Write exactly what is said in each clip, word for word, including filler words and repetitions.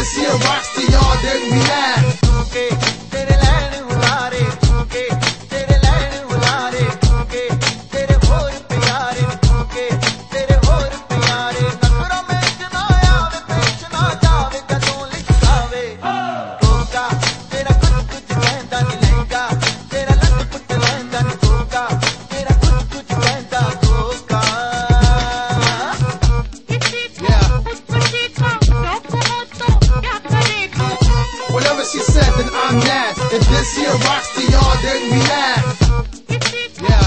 this here rocks to y'all, then we laugh. झुमके तेरे लैन हुलारे झुमके तेरे लैन हुलारे झुमके तेरे होर प्यारे झुमके तेरे होर प्यारे नखरों में जना आवे पेश ना जावे कदों लिखावे कोका तेरा कुछ कुछ कहंदा नी लहंगा तेरा लट पुट लहंदा नी कोका तेरा कुछ कुछ कहंदा कोका Whatever she said, then I'm that. If this here rocks to y'all, then we laugh. Yeah.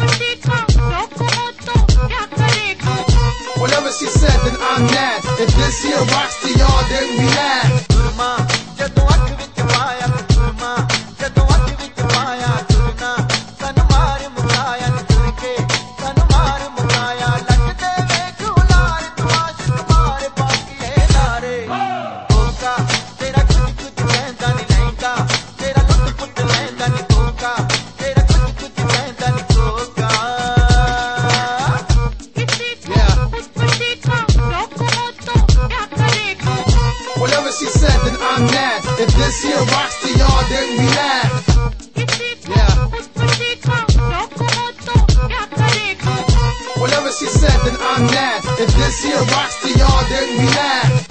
Whatever she said, then I'm that. If this here rocks to y'all, then we laugh. तुरमा जदों अख विच पाया तुरमा जदों अख विच पाया तुरना सन मार मुकाया तुर के सन मार मुकाया लगदे वेख हुलार तू आशिक मार बाकी है नारे कोका तेरा कुछ कुछ कहंदा नी लहंगा तेरा लुट पुट लहंदा नी कोका तेरा कुछ कुछ कहंदा नी कोका Whatever she said, then I'm that. If this here rocks to y'all, then we laugh. Yeah. Whatever she said, then I'm that. If this here rocks to y'all, then we laugh.